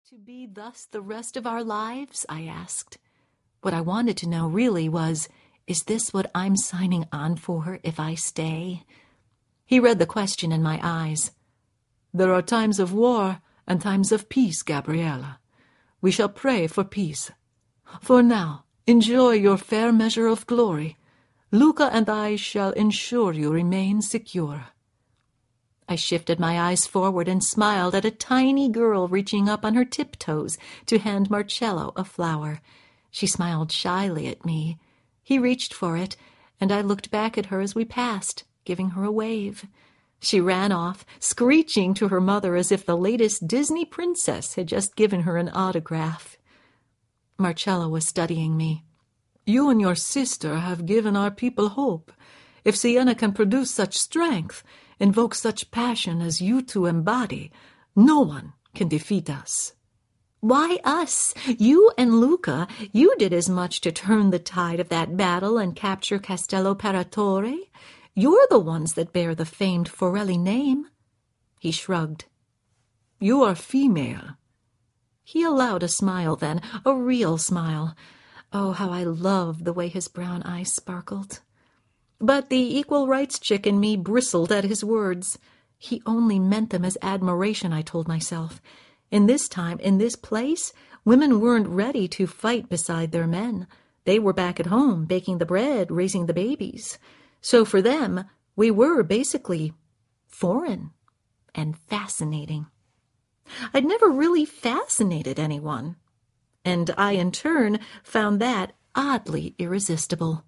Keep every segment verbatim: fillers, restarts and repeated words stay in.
to be thus the rest of our lives? I asked. What I wanted to know really was, is this what I'm signing on for if I stay? He read the question in my eyes. There are times of war and times of peace, Gabriella. We shall pray for peace. For now, enjoy your fair measure of glory. Luca and I shall ensure you remain secure. I shifted my eyes forward and smiled at a tiny girl reaching up on her tiptoes to hand Marcello a flower. She smiled shyly at me. He reached for it, and I looked back at her as we passed, giving her a wave. She ran off, screeching to her mother as if the latest Disney princess had just given her an autograph. Marcello was studying me. You and your sister have given our people hope. If Siena can produce such strength, invoke such passion as you two embody, no one can defeat us. Why us? You and Luca, you did as much to turn the tide of that battle and capture Castello Paratore. You're the ones that bear the famed Forelli name. He shrugged. You are female. He allowed a smile then, a real smile. Oh, how I loved the way his brown eyes sparkled. But the equal rights chick in me bristled at his words. He only meant them as admiration, I told myself. In this time, in this place, women weren't ready to fight beside their men. They were back at home, baking the bread, raising the babies. So for them, we were basically foreign and fascinating. I'd never really fascinated anyone, and I, in turn, found that oddly irresistible.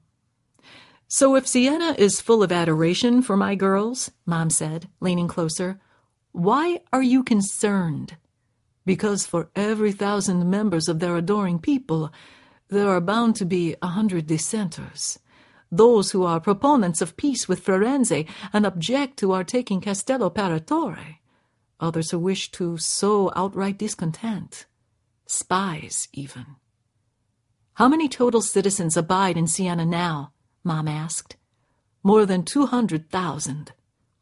So if Siena is full of adoration for my girls, Mom said, leaning closer, why are you concerned? Because for every thousand members of their adoring people, there are bound to be a hundred dissenters. Those who are proponents of peace with Firenze and object to our taking Castello Paratore. Others who wish to sow outright discontent. Spies, even. How many total citizens abide in Siena now? Mom asked. More than two hundred thousand.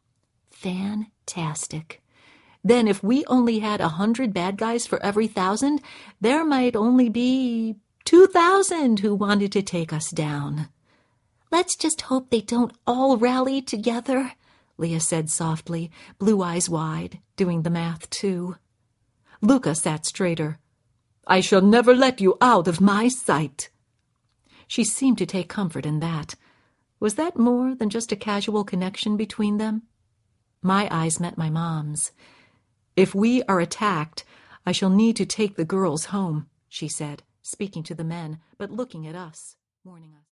Fantastic. Then if we only had a hundred bad guys for every thousand, there might only be two thousand who wanted to take us down. Let's just hope they don't all rally together, Leah said softly, blue eyes wide, doing the math too. Luca sat straighter. I shall never let you out of my sight. She seemed to take comfort in that. Was that more than just a casual connection between them? My eyes met my mom's. If we are attacked, I shall need to take the girls home, she said, speaking to the men, but looking at us, warning us.